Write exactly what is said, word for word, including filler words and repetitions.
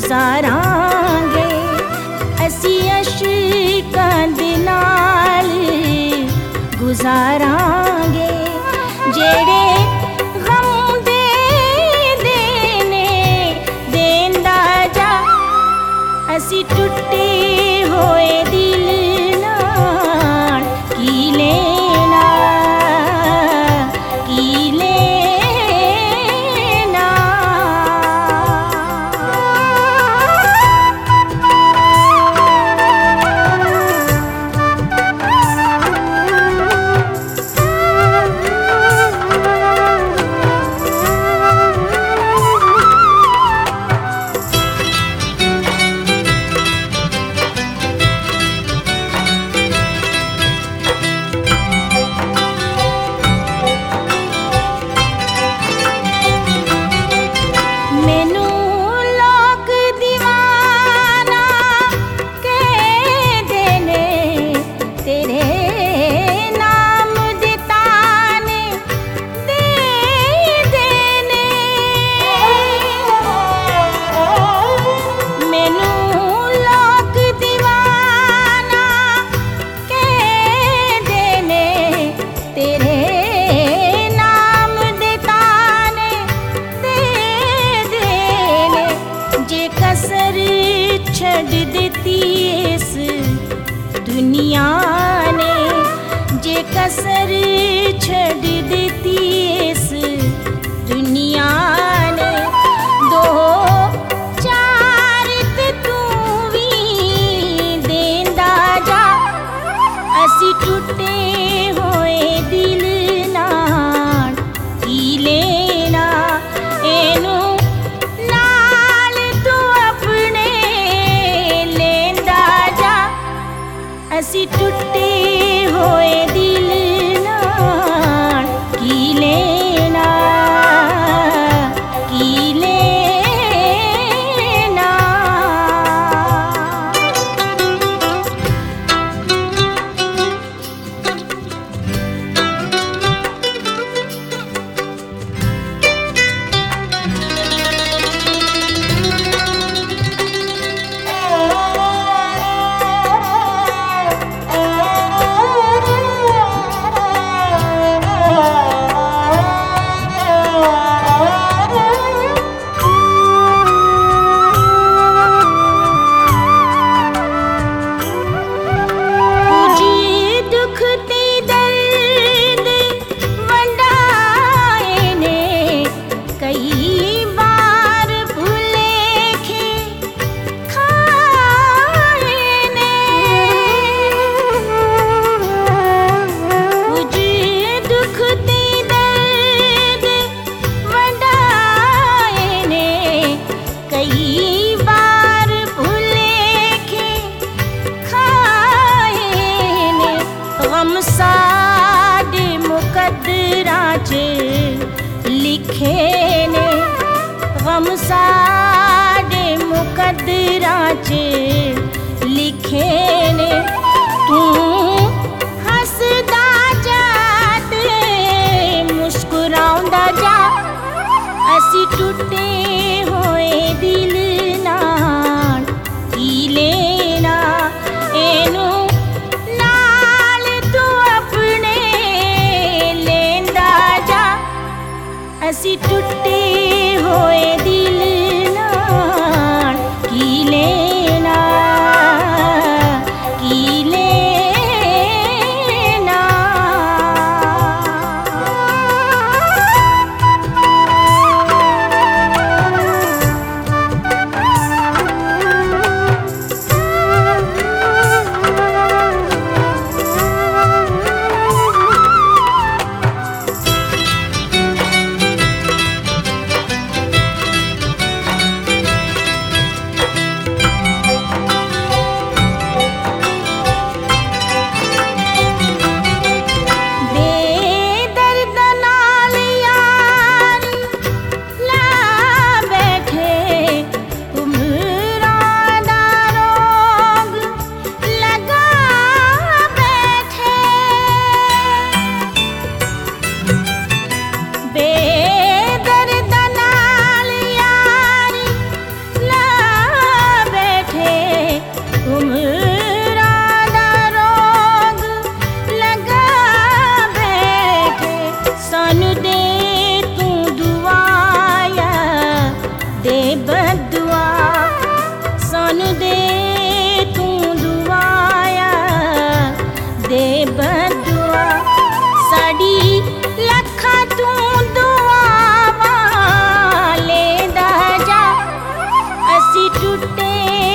गुजारांगे असी अशकां दे नाल गुजारांगे जेड़े गम दे देने देंदा जा असी टुटे होए दिल नाल की लेना की लेना। छड़ देती इस दुनिया ने जे कसर छड़ देती इस दुनिया ने दो चार ते तू भी देंदा जा असी टुटे होए दिल नाल की लेना एनू असी टुटे होए दिल नाल की लेना की लेना। गम साडे मुकद्दरां च लिखे ने गम साडे मुकद्दरां च लिखे ने तू हसदा जा ते मुस्कुराउंदा जा असी टुटे होए दिल नाल की लेना एनू असी टुटे होए दिल ना ਅਸੀਂ ਟੁੱਟੇ